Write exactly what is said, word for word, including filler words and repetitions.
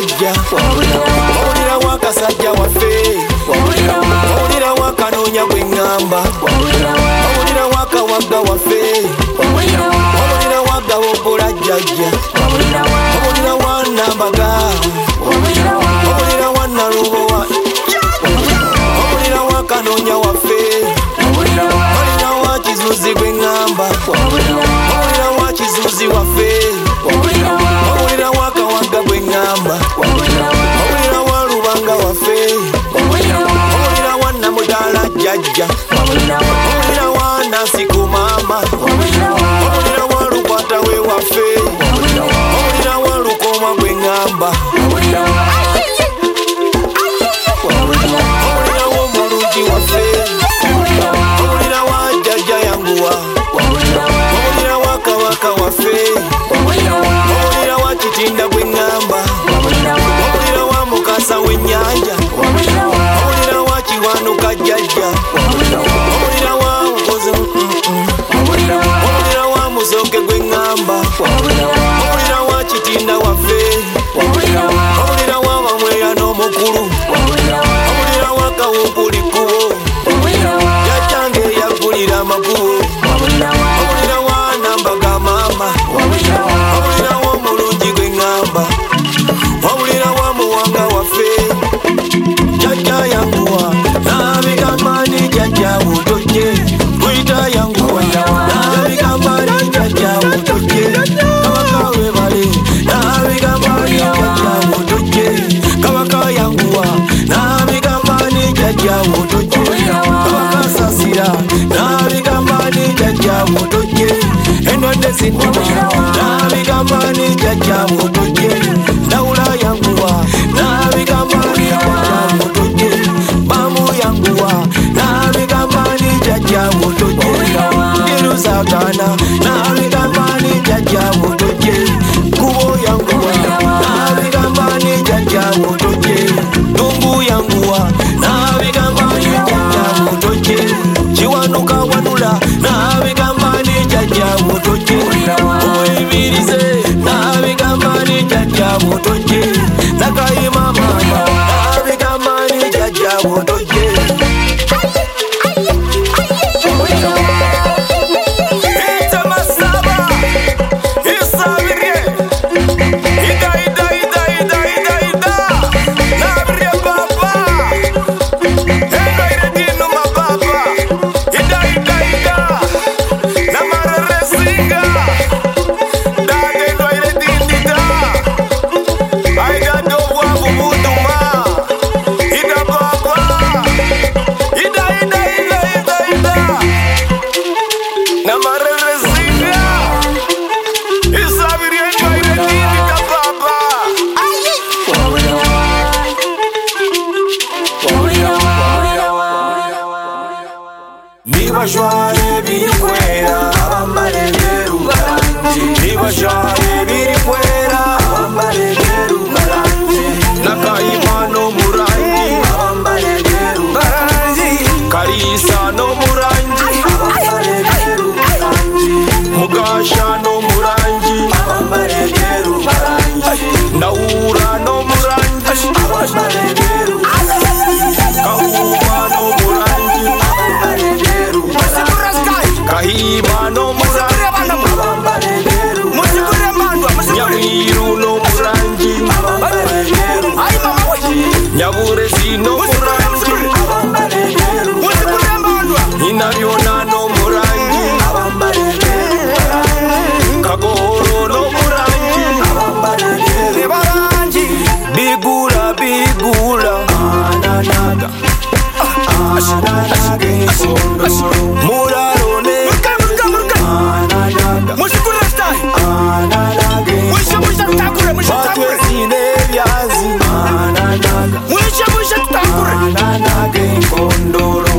jajja wawulira wakasajja waffe wawulira wakanoonya gwe ŋŋamba wawulira wakawagga waffe wawulira wagawogola jajja wawulira wanambaga wawulira wanalubowa wawulira wakanoonya waffe wawulira wakizuzi gwe ŋŋamba wawulira wakizuzi waffe wawulira wakawagga gwe ŋŋamba wawulira walubanga waffe wawulira wannamudaala jajja wawulira wanansiku maama wawulira walukwata we waffe wawulira walukoma gwe ŋŋamba wawulira womulungi waffe wawulira wajajja yanguwa wawulira wakawaka waffe wawulira wakitinda gwe ŋŋamba wawulira wamukasa w'ennyanja wawulira wakiwanuka jjajja wawulira wamukoze wawulira wamusoke gwe ŋŋamba wawulira wakitinda waffe wawulira wabamweya n'omukulu wawulira wakawumpuli kkubo jajjange yagulira amakubo wawulira wanambaga maama wawulira womulungi gwe ŋŋamba wawulira wamuwanga waffe jajja yanguwa nabigambani jajja butojje twita yanguwa nabigambani jajja butojje kabaka webale nabigambani jajja butojje kabaka yanguwa nabigambani jajja butojje kabaka sasira nabigambani jajja butojje endwadde zinuma nabigambani jajja butojje ndawula yanguwa nabigambani jajja butojje bamu yanguwa nabigambani jajja butojje iruzagana nabigambani jajja butojje kubo yanguwa nabigambani jajja butojje dungu yanguwa nabigambani jajja butojje kiwanuka wanula nabigambani jajja butojje omuyimirize nabigambani jajja butojje nakayima maama nabigambani jajja butojje Nibajware birikwera abambare berubarangi Nibajware birikwera abambare berubarangi Nakayima no murangi abambare berubarangi Kalisa no murangi abambare berubarangi Mugasha no murangi abambare berubarangi Naura no murangi abambare berubarangi Kauma no murangi abambare Kahima no murangi Nyawiru no murangi Nyaburezi no murangi Inaryona no murangi Kagoro no murangi Bigula bigula Ananaga Muraro ne Mushikura style Musha musha takure musha takure Sine vyazi Musha musha takure Kondoro